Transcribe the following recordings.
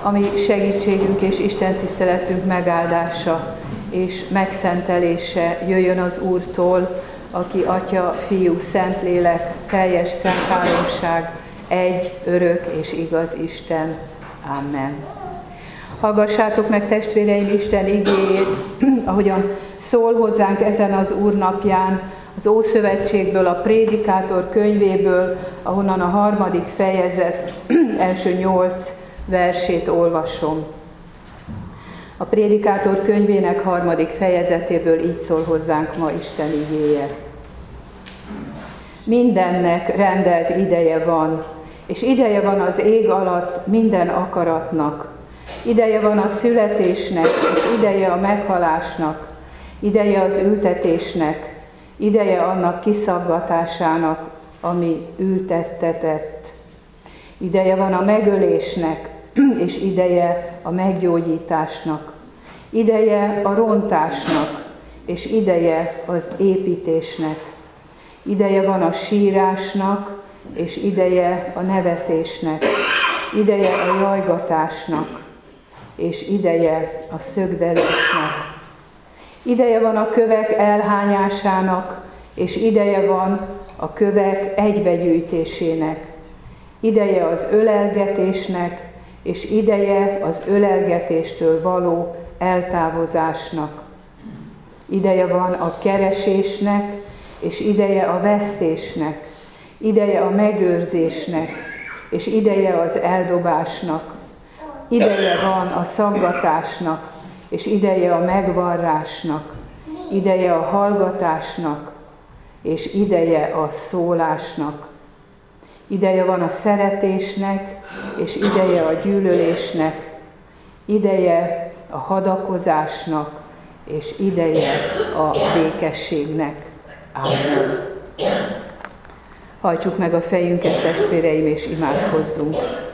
ami segítségünk és Isten tiszteletünk megáldása és megszentelése jöjjön az Úrtól, aki Atya, Fiú, Szentlélek, teljes szent háromság, egy, örök és igaz Isten. Amen. Hallgassátok meg, testvéreim, Isten igéjét, ahogyan szól hozzánk ezen az Úrnapján, az Ószövetségből, a Prédikátor könyvéből, ahonnan a 3. fejezet első 8 versét olvasom. A Prédikátor könyvének 3. fejezetéből így szól hozzánk ma Isten igéje. Mindennek rendelt ideje van, és ideje van az ég alatt minden akaratnak. Ideje van a születésnek, és ideje a meghalásnak, ideje az ültetésnek, ideje annak kiszaggatásának, ami ültettetett. Ideje van a megölésnek, és ideje a meggyógyításnak. Ideje a rontásnak, és ideje az építésnek. Ideje van a sírásnak, és ideje a nevetésnek. Ideje a jajgatásnak, és ideje a szökdelésnek. Ideje van a kövek elhányásának, és ideje van a kövek egybegyűjtésének. Ideje az ölelgetésnek, és ideje az ölelgetéstől való eltávozásnak. Ideje van a keresésnek, és ideje a vesztésnek. Ideje a megőrzésnek, és ideje az eldobásnak. Ideje van a szaggatásnak, és ideje a megvarrásnak. Ideje a hallgatásnak, és ideje a szólásnak. Ideje van a szeretésnek, és ideje a gyűlölésnek. Ideje a hadakozásnak, és ideje a békességnek. Amen. Hajtsuk meg a fejünket, testvéreim, és imádkozzunk.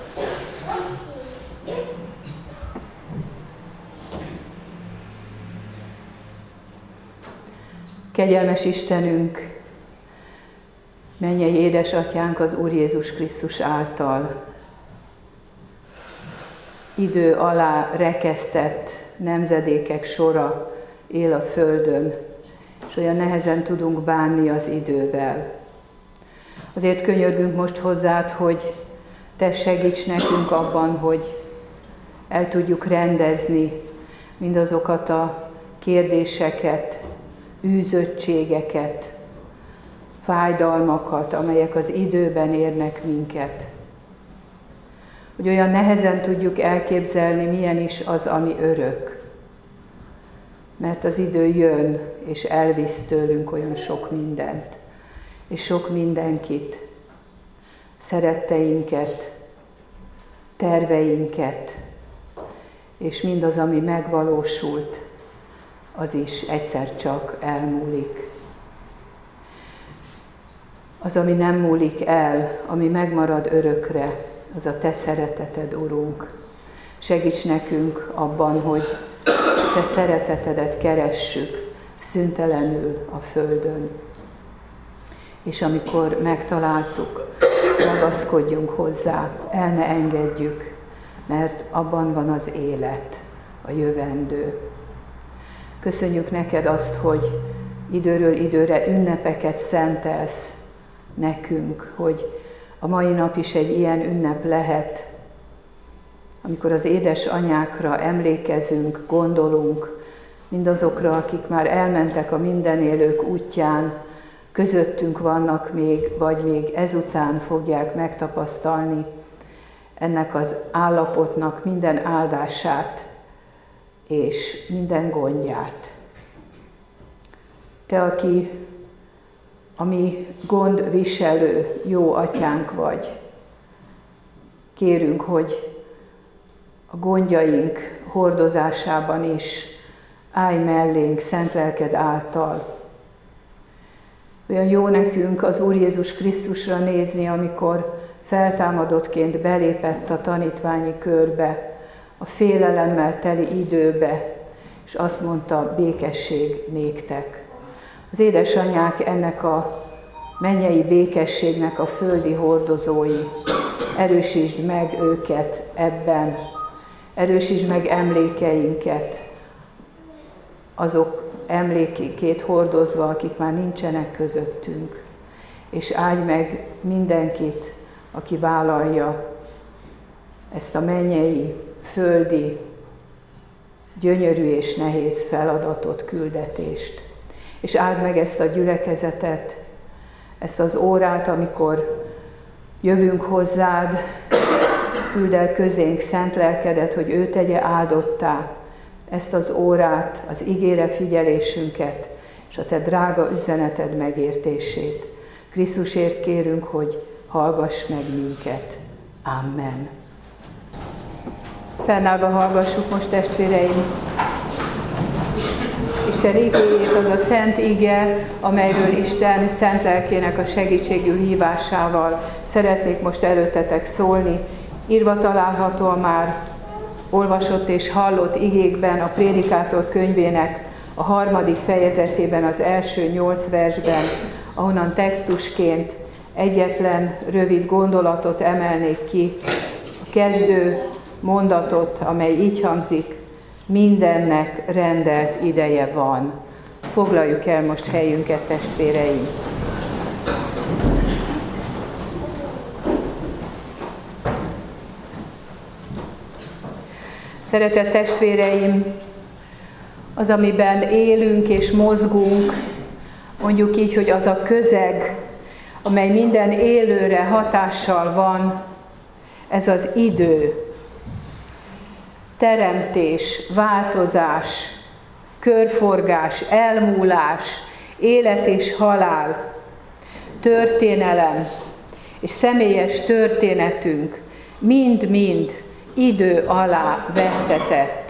Kegyelmes Istenünk, mennyei édesatyánk az Úr Jézus Krisztus által idő alá rekesztett nemzedékek sora él a földön, és olyan nehezen tudunk bánni az idővel. Azért könyörgünk most hozzád, hogy te segíts nekünk abban, hogy el tudjuk rendezni mindazokat a kérdéseket, űzöttségeket, fájdalmakat, amelyek az időben érnek minket. Hogy olyan nehezen tudjuk elképzelni, milyen is az, ami örök. Mert az idő jön, és elvisz tőlünk olyan sok mindent, és sok mindenkit, szeretteinket, terveinket, és mindaz, ami megvalósult, az is egyszer csak elmúlik. Az, ami nem múlik el, ami megmarad örökre, az a te szereteted, Urunk. Segíts nekünk abban, hogy te szeretetedet keressük szüntelenül a földön. És amikor megtaláltuk, ragaszkodjunk hozzá, el ne engedjük, mert abban van az élet, a jövendő. Köszönjük neked azt, hogy időről időre ünnepeket szentelsz nekünk, hogy a mai nap is egy ilyen ünnep lehet, amikor az édesanyákra emlékezünk, gondolunk, mindazokra, akik már elmentek a mindenélők útján, közöttünk vannak még, vagy még ezután fogják megtapasztalni ennek az állapotnak minden áldását és minden gondját. Te, aki a mi gondviselő, jó atyánk vagy, kérünk, hogy a gondjaink hordozásában is állj mellénk szent lelked által. Olyan jó nekünk az Úr Jézus Krisztusra nézni, amikor feltámadottként belépett a tanítványi körbe, a félelemmel teli időbe, és azt mondta, békesség néktek. Az édesanyák ennek a mennyei békességnek a földi hordozói. Erősítsd meg őket ebben, Erősítsd meg emlékeinket, azok emlékét hordozva, akik már nincsenek közöttünk, és áldj meg mindenkit, aki vállalja ezt a mennyei, földi, gyönyörű és nehéz feladatot, küldetést. És áld meg ezt a gyülekezetet, ezt az órát, amikor jövünk hozzád, küld el közénk szent lelkedet, hogy ő tegye áldottá ezt az órát, az igére figyelésünket, és a te drága üzeneted megértését. Krisztusért kérünk, hogy hallgass meg minket. Amen. Fennállva hallgassuk most, testvéreim, Isten igéjét, az a szent ige, amelyről Isten szent lelkének a segítségül hívásával szeretnék most előttetek szólni. Írva található a már olvasott és hallott igékben, a Prédikátor könyvének a 3. fejezetében, az első 8 versben, ahonnan textusként egyetlen rövid gondolatot emelnék ki, a kezdő mondatot, amely így hangzik: mindennek rendelt ideje van. Foglaljuk el most helyünket, testvéreim! Szeretett testvéreim, az, amiben élünk és mozgunk, mondjuk így, hogy az a közeg, amely minden élőre hatással van, ez az idő. Teremtés, változás, körforgás, elmúlás, élet és halál, történelem és személyes történetünk mind-mind idő alá vettetett.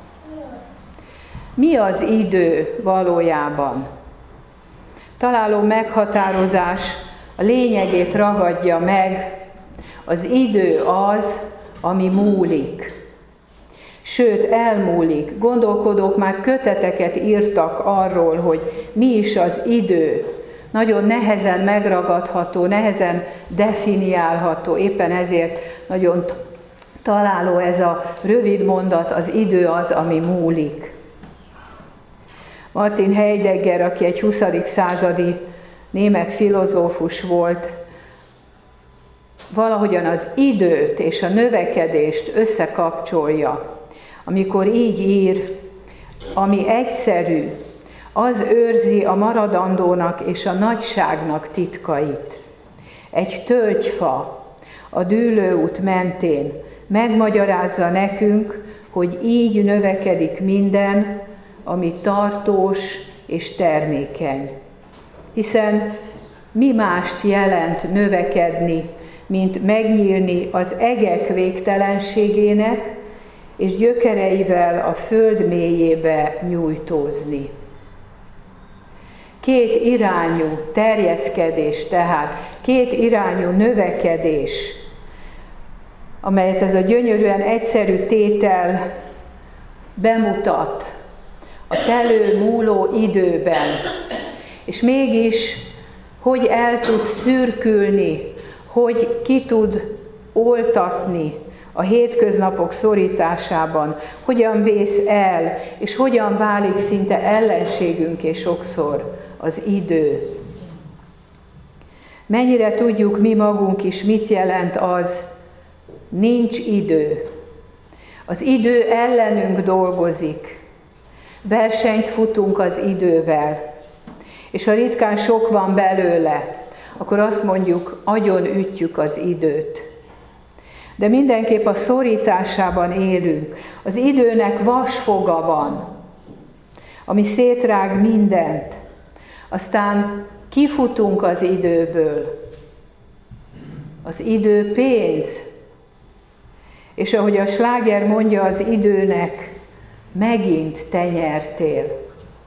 Mi az idő valójában? Találó meghatározás a lényegét ragadja meg. Az idő az, ami múlik. Sőt, elmúlik. Gondolkodók már köteteket írtak arról, hogy mi is az idő. Nagyon nehezen megragadható, nehezen definiálható. Éppen ezért nagyon találó ez a rövid mondat: az idő az, ami múlik. Martin Heidegger, aki egy 20. századi német filozófus volt, valahogyan az időt és a növekedést összekapcsolja, amikor így ír: ami egyszerű, az őrzi a maradandónak és a nagyságnak titkait. Egy tölgyfa a dűlőút mentén megmagyarázza nekünk, hogy így növekedik minden, ami tartós és termékeny. Hiszen mi mást jelent növekedni, mint megnyílni az egek végtelenségének, és gyökereivel a föld mélyébe nyújtózni. Két irányú terjeszkedés, tehát két irányú növekedés, amelyet ez a gyönyörűen egyszerű tétel bemutat a telő múló időben, és mégis hogy el tud szürkülni, hogy ki tud oltatni a hétköznapok szorításában, hogyan vész el, és hogyan válik szinte ellenségünké sokszor az idő. Mennyire tudjuk mi magunk is, mit jelent az, nincs idő. Az idő ellenünk dolgozik. Versenyt futunk az idővel, és ha ritkán sok van belőle, akkor azt mondjuk, agyon ütjük az időt. De mindenképp a szorításában élünk. Az időnek vasfoga van, ami szétrág mindent. Aztán kifutunk az időből. Az idő pénz. És ahogy a sláger mondja az időnek, megint te nyertél.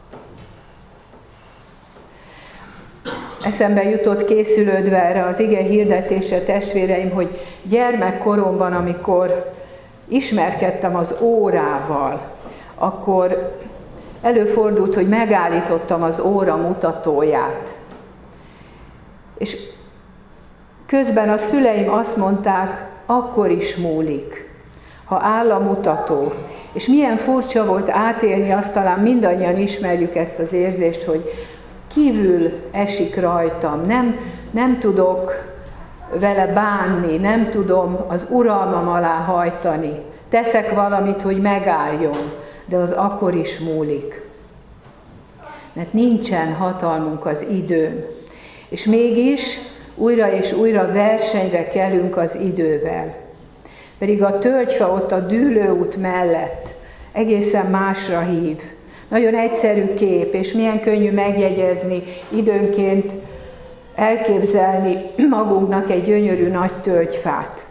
Eszembe jutott készülődve erre az ige hirdetésre, testvéreim, hogy gyermekkoromban, amikor ismerkedtem az órával, akkor előfordult, hogy megállítottam az óra mutatóját. És közben a szüleim azt mondták, akkor is múlik. ha áll a mutató. És milyen furcsa volt átélni azt, talán mindannyian ismerjük ezt az érzést, hogy kívül esik rajtam, nem tudok vele bánni, nem tudom az uralmam alá hajtani. Teszek valamit, hogy megálljon, de az akkor is múlik. Mert nincsen hatalmunk az időn. És mégis újra és újra versenyre kelünk az idővel. Pedig a tölgyfa ott a dűlőút mellett egészen másra hív. Nagyon egyszerű kép, és milyen könnyű megjegyezni, időnként elképzelni magunknak egy gyönyörű nagy tölgyfát.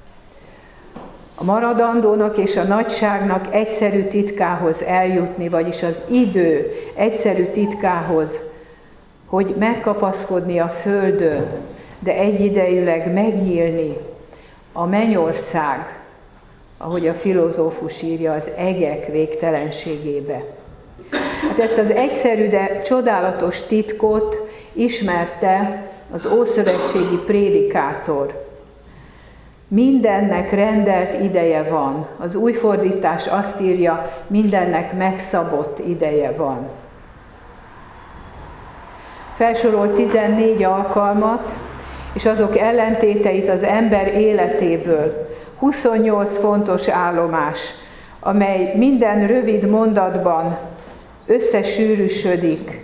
A maradandónak és a nagyságnak egyszerű titkához eljutni, vagyis az idő egyszerű titkához, hogy megkapaszkodni a földön, de egyidejűleg megnyílni a mennyország, ahogy a filozófus írja, az egek végtelenségébe. Hát ezt az egyszerű, de csodálatos titkot ismerte az ószövetségi prédikátor. Mindennek rendelt ideje van. Az új fordítás azt írja, mindennek megszabott ideje van. Felsorolt 14 alkalmat, és azok ellentéteit az ember életéből. 28 fontos állomás, amely minden rövid mondatban összesűrűsödik.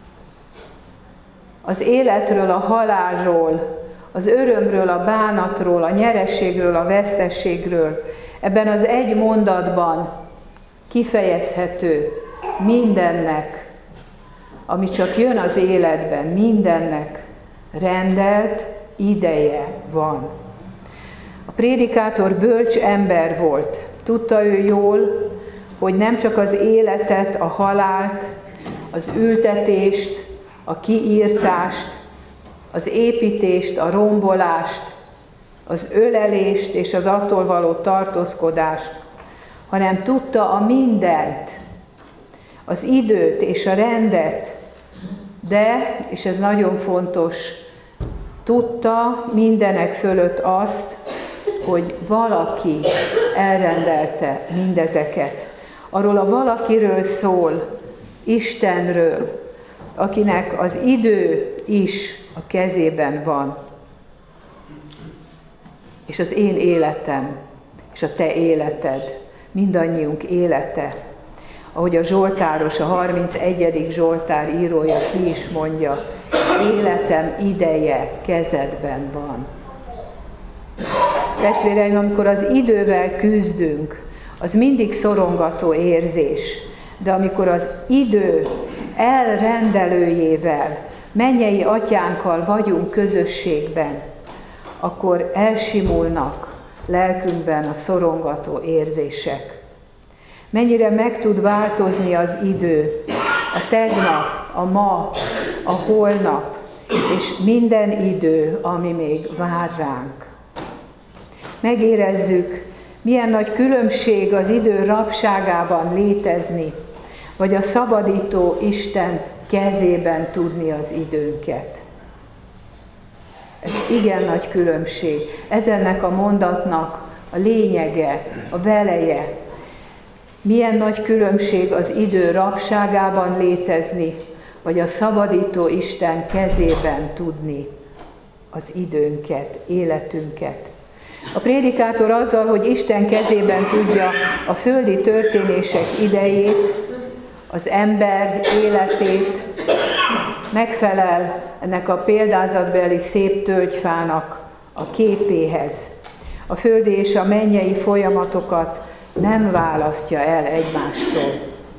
Az életről, a halálról, az örömről, a bánatról, a nyereségről, a veszteségről. Ebben az egy mondatban kifejezhető mindennek, ami csak jön az életben, mindennek rendelt ideje van. A prédikátor bölcs ember volt. Tudta ő jól, hogy nem csak az életet, a halált, az ültetést, a kiírtást, az építést, a rombolást, az ölelést és az attól való tartózkodást, hanem tudta a mindent, az időt és a rendet, de, és ez nagyon fontos, tudta mindenek fölött azt, hogy valaki elrendelte mindezeket. Arról a valakiről szól, Istenről, akinek az idő is a kezében van. És az én életem, és a te életed, mindannyiunk élete, ahogy a Zsoltáros, a 31. Zsoltár írója ki is mondja, életem ideje kezedben van. Testvéreim, amikor az idővel küzdünk, az mindig szorongató érzés, de amikor az idő elrendelőjével, mennyei atyánkkal vagyunk közösségben, akkor elsimulnak lelkünkben a szorongató érzések. Mennyire meg tud változni az idő, a tegnap, a ma, a holnap, és minden idő, ami még vár ránk. Megérezzük, milyen nagy különbség az idő rabságában létezni, vagy a szabadító Isten kezében tudni az időnket. Ez igen nagy különbség. Ez ennek a mondatnak a lényege, a veleje. Milyen nagy különbség az idő rabságában létezni, vagy a szabadító Isten kezében tudni az időnket, életünket. A prédikátor azzal, hogy Isten kezében tudja a földi történések idejét, az ember életét, megfelel ennek a példázatbeli szép tölgyfának a képéhez. A földi és a mennyei folyamatokat nem választja el egymástól.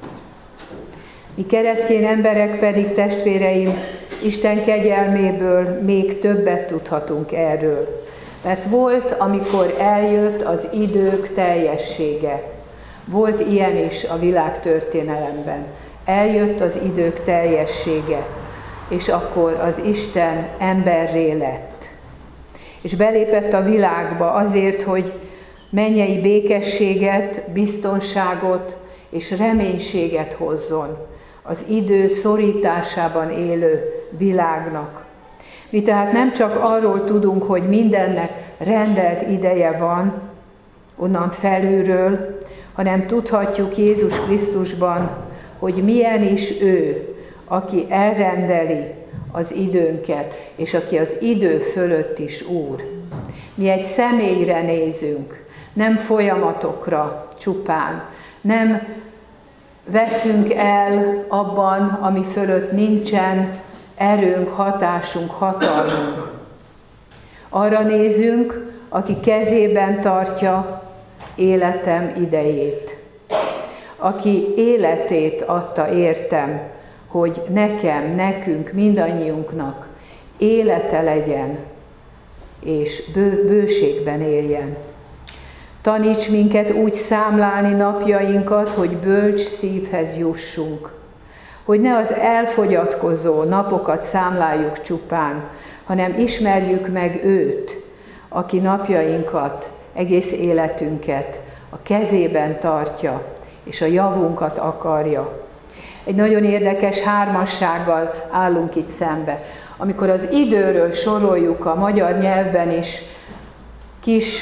Mi keresztény emberek pedig, testvéreim, Isten kegyelméből még többet tudhatunk erről. Mert volt, amikor eljött az idők teljessége. Volt ilyen is a világtörténelemben. Eljött az idők teljessége, és akkor az Isten emberré lett. És belépett a világba azért, hogy mennyei békességet, biztonságot és reménységet hozzon az idő szorításában élő világnak. Mi tehát nem csak arról tudunk, hogy mindennek rendelt ideje van, onnan felülről, hanem tudhatjuk Jézus Krisztusban, hogy milyen is ő, aki elrendeli az időnket, és aki az idő fölött is Úr. Mi egy személyre nézünk, nem folyamatokra csupán, nem veszünk el abban, ami fölött nincsen erőnk, hatásunk, hatalmunk. Arra nézünk, aki kezében tartja életem idejét, aki életét adta értem, hogy nekem, nekünk, mindannyiunknak élete legyen, és bőségben éljen. Taníts minket úgy számlálni napjainkat, hogy bölcs szívhez jussunk, hogy ne az elfogyatkozó napokat számláljuk csupán, hanem ismerjük meg őt, aki napjainkat, egész életünket a kezében tartja, és a javunkat akarja. Egy nagyon érdekes hármassággal állunk itt szembe. Amikor az időről soroljuk a magyar nyelvben is, kis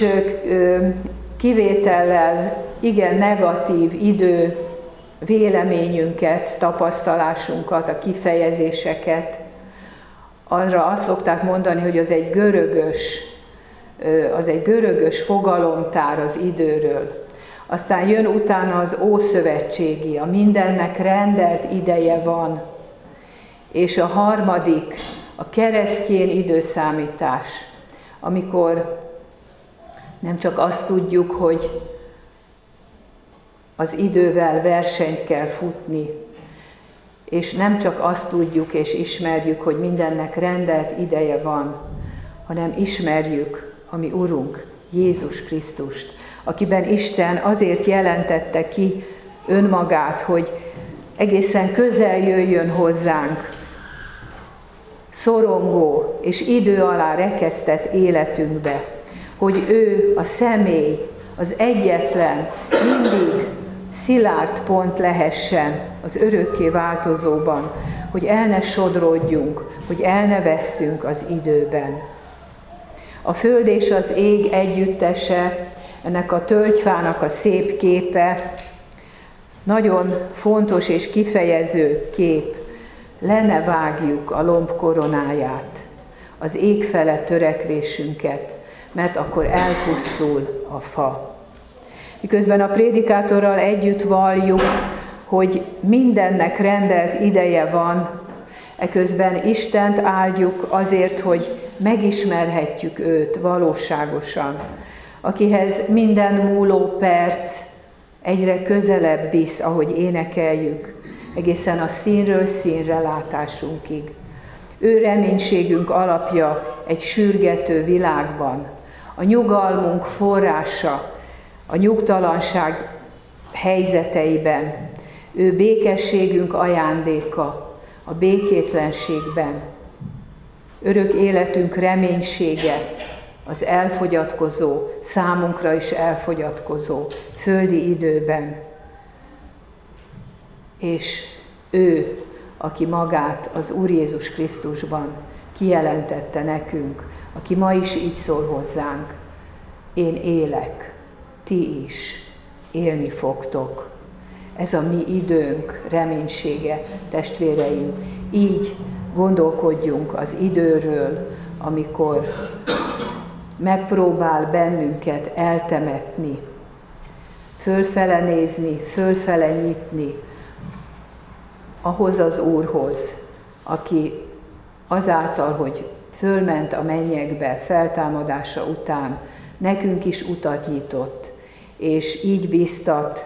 kivétellel igen negatív idő véleményünket, tapasztalásunkat, a kifejezéseket, arra azt szokták mondani, hogy az egy görögös fogalomtár az időről. Aztán jön utána az ószövetségi, a mindennek rendelt ideje van. És a harmadik, a keresztény időszámítás, amikor nem csak azt tudjuk, hogy az idővel versenyt kell futni, és nem csak azt tudjuk és ismerjük, hogy mindennek rendelt ideje van, hanem ismerjük a mi Urunk, Jézus Krisztust, akiben Isten azért jelentette ki önmagát, hogy egészen közel jöjjön hozzánk, szorongó és idő alá rekesztett életünkbe, hogy ő a személy, az egyetlen, mindig szilárd pont lehessen az örökké változóban, hogy el ne sodródjunk, hogy el ne vesszünk az időben. A föld és az ég együttese, ennek a tölgyfának a szép képe, nagyon fontos és kifejező kép. Le ne vágjuk a lomb koronáját, az ég fele törekvésünket, mert akkor elpusztul a fa. Miközben a prédikátorral együtt valljuk, hogy mindennek rendelt ideje van, eközben Istent áldjuk azért, hogy megismerhetjük őt valóságosan, akihez minden múló perc egyre közelebb visz, ahogy énekeljük, egészen a színről színre látásunkig. Ő reménységünk alapja egy sürgető világban, a nyugalmunk forrása, a nyugtalanság helyzeteiben. Ő békességünk ajándéka a békétlenségben. Örök életünk reménysége az elfogyatkozó, számunkra is elfogyatkozó földi időben. És ő, aki magát az Úr Jézus Krisztusban kijelentette nekünk, aki ma is így szól hozzánk: én élek, ti is élni fogtok. Ez a mi időnk reménysége, testvéreim. Így gondolkodjunk az időről, amikor megpróbál bennünket eltemetni, fölfele nézni, fölfele nyitni, ahhoz az Úrhoz, aki azáltal, hogy fölment a mennyekbe feltámadása után, nekünk is utat nyitott, és így bíztat: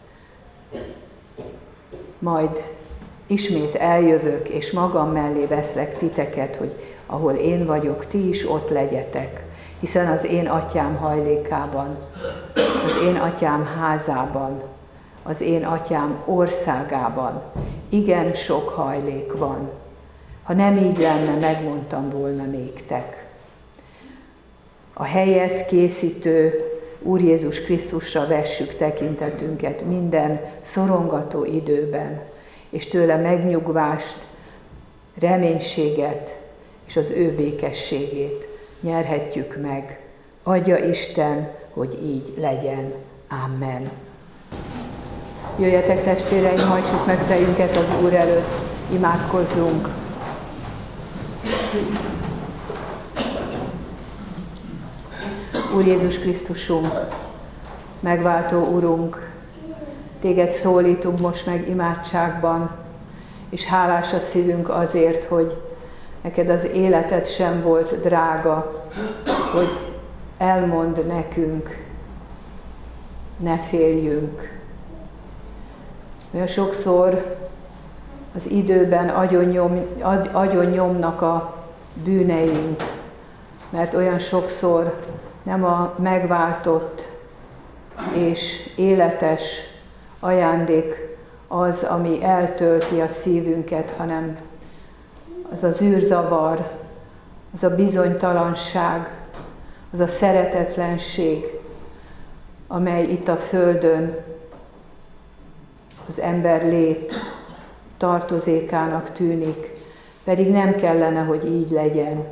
majd ismét eljövök, és magam mellé veszlek titeket, hogy ahol én vagyok, ti is ott legyetek, hiszen az én atyám hajlékában, az én atyám házában, az én atyám országában igen sok hajlék van. Ha nem így lenne, megmondtam volna néktek. A helyet készítő Úr Jézus Krisztusra vessük tekintetünket minden szorongató időben, és tőle megnyugvást, reménységet és az ő békességét nyerhetjük meg. Adja Isten, hogy így legyen. Amen. Jöjjetek testvéreim, hajtsuk meg fejünket az Úr előtt, imádkozzunk. Úr Jézus Krisztusunk, megváltó Urunk, Téged szólítunk most meg imádságban, és hálás a szívünk azért, hogy neked az életed sem volt drága, hogy elmond nekünk, ne féljünk. Olyan sokszor az időben agyon nyomnak a bűneink, mert olyan sokszor nem a megváltott és életes ajándék az, ami eltölti a szívünket, hanem az az űrzavar, az a bizonytalanság, az a szeretetlenség, amely itt a földön az ember lét tartozékának tűnik, pedig nem kellene, hogy így legyen.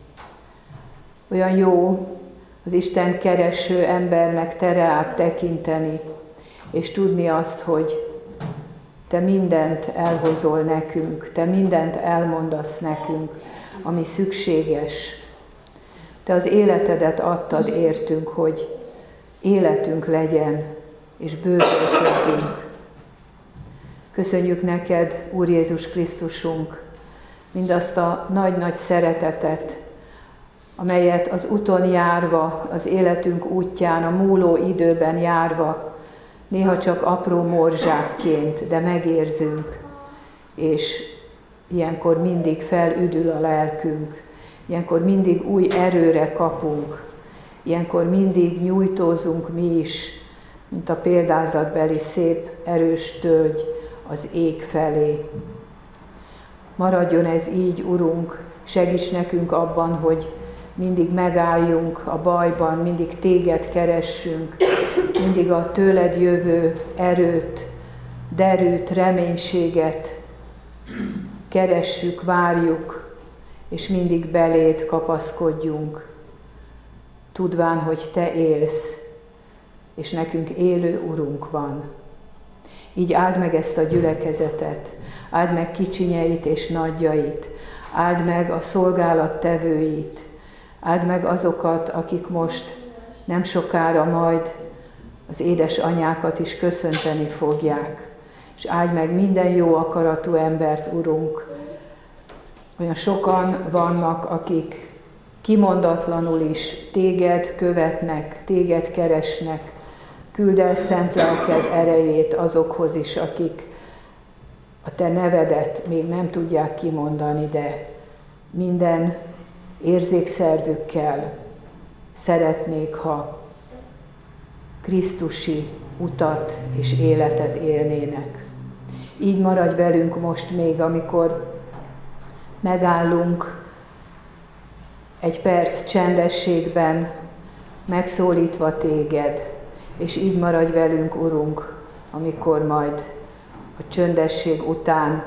Olyan jó az Isten kereső embernek tereát tekinteni, és tudni azt, hogy Te mindent elhozol nekünk, Te mindent elmondasz nekünk, ami szükséges. Te az életedet adtad értünk, hogy életünk legyen, és bővölködjünk. Köszönjük neked, Úr Jézus Krisztusunk, mindazt a nagy-nagy szeretetet, amelyet az úton járva, az életünk útján, a múló időben járva, néha csak apró morzsákként, de megérzünk, és ilyenkor mindig felüdül a lelkünk, ilyenkor mindig új erőre kapunk, ilyenkor mindig nyújtózunk mi is, mint a példázatbeli szép, erős tölgy az ég felé. Maradjon ez így, Urunk, segíts nekünk abban, hogy mindig megálljunk a bajban, mindig Téged keressünk, mindig a tőled jövő erőt, derűt, reménységet keressük, várjuk, és mindig beléd kapaszkodjunk, tudván, hogy Te élsz, és nekünk élő Urunk van. Így áld meg ezt a gyülekezetet, áld meg kicsinyeit és nagyjait, áld meg a szolgálattevőit, áld meg azokat, akik most nem sokára majd az édesanyákat is köszönteni fogják, és áld meg minden jó akaratú embert, Urunk. Olyan sokan vannak, akik kimondatlanul is Téged követnek, Téged keresnek. Küld el szent lelked erejét azokhoz is, akik a Te nevedet még nem tudják kimondani, de minden érzékszervükkel szeretnék, ha krisztusi utat és életet élnének. Így maradj velünk most még, amikor megállunk egy perc csendességben, megszólítva Téged, és így maradj velünk, Urunk, amikor majd a csöndesség után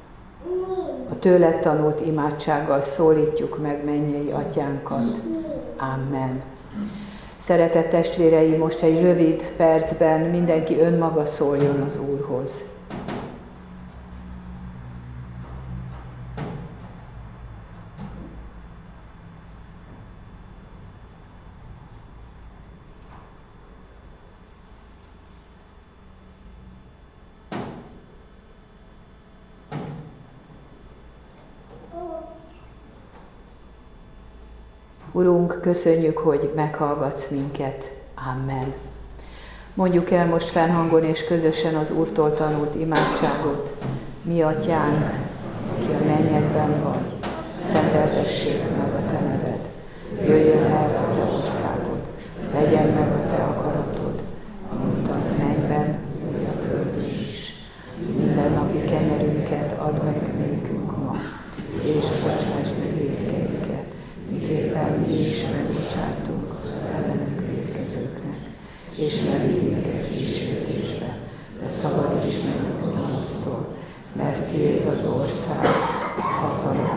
a tőled tanult imádsággal szólítjuk meg mennyei Atyánkat. Amen. Szeretett testvéreim, most egy rövid percben mindenki önmaga szóljon az Úrhoz. Urunk, köszönjük, hogy meghallgatsz minket. Amen. Mondjuk el most fennhangon és közösen az Úrtól tanult imádságot. Mi Atyánk, aki a mennyekben vagy, szenteltessék meg a Te neved. Jöjjön el a Te országod, legyen meg a Te akaratod, mint a mennyben, úgy a földön is. Minden napi kenyerünket add meg nékünk ma, és bocsáss meg vétkeinket, miképpen mi is megbocsátunk az ellenünk vétkezőknek, és ne vigy minket kísértésbe, de szabadíts meg a gonosztól, mert Tiéd az ország, a hatalom